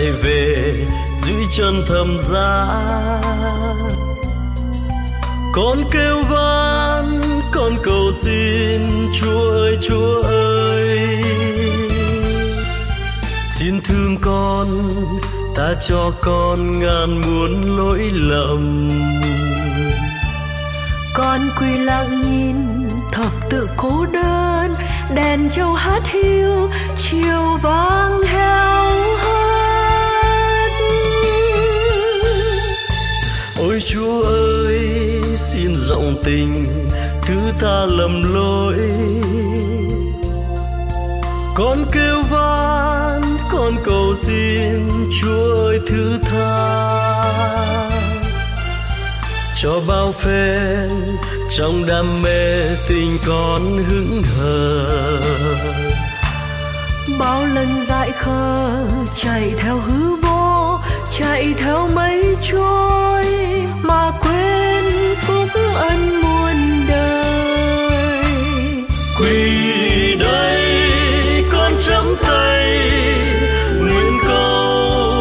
lại về dưới chân thầm giá. Con kêu van, con cầu xin, Chúa ơi, Chúa ơi, xin thương con, ta cho con ngàn muôn lỗi lầm. Con quỳ lặng nhìn thập tự cô đơn, đèn châu hát hiu, chiều vang heo hắt. Ôi Chúa ơi, xin rộng tình thứ tha lầm lỗi. Con kêu van, con cầu xin, Chúa ơi thứ tha. Cho bao phen trong đam mê tình con hững hờ, bao lần dại khờ chạy theo hư vô, chạy theo mây trôi mà quên phúc ân muôn đời. Quỳ đây con chắp tay nguyện cầu,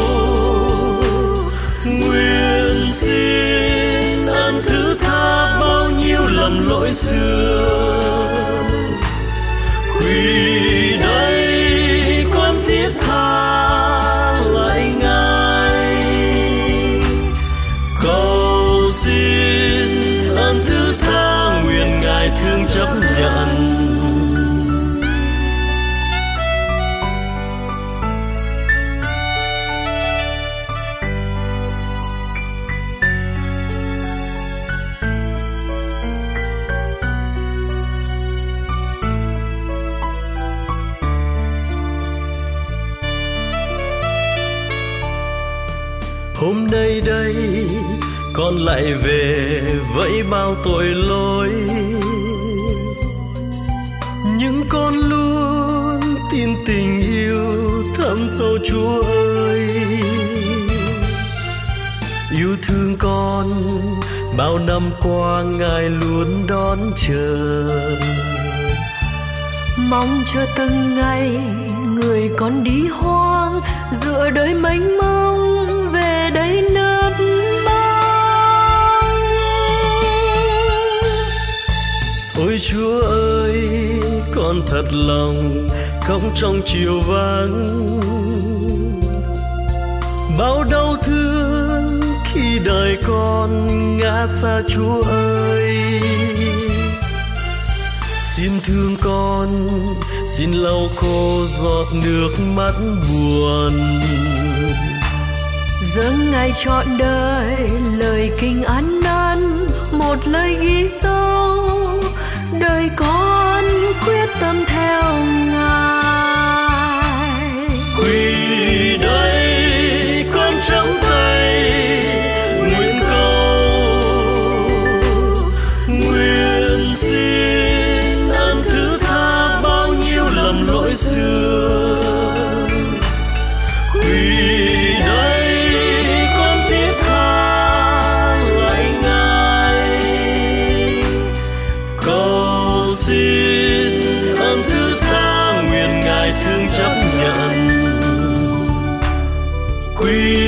nguyện xin ơn thứ tha bao nhiêu lầm lỗi xưa. Quỳ đây con thiết tha lại Ngài, cầu xin ơn thứ tha nguyện Ngài thương chấp nhận. Hôm nay đây con lại về với bao tội lỗi, nhưng con luôn tin tình yêu thấm sâu Chúa ơi. Yêu thương con bao năm qua Ngài luôn đón chờ, mong cho từng ngày người con đi hoang giữa đời mênh mông về đây nấp bóng. Ôi Chúa ơi, con thật lòng khóc trong chiều vắng, bao đau thương khi đời con ngã xa. Chúa ơi, xin thương con, xin lau khô giọt nước mắt buồn. Dâng Ngài trọn đời lời kinh ăn năn, một lời ghi sâu đời con quyết tâm theo Ngài. Quỳ đây con chắp tay nguyện cầu, nguyện xin ơn thứ tha bao nhiêu lầm lỗi xưa. Quỳ thương chấp nhận. Quỳ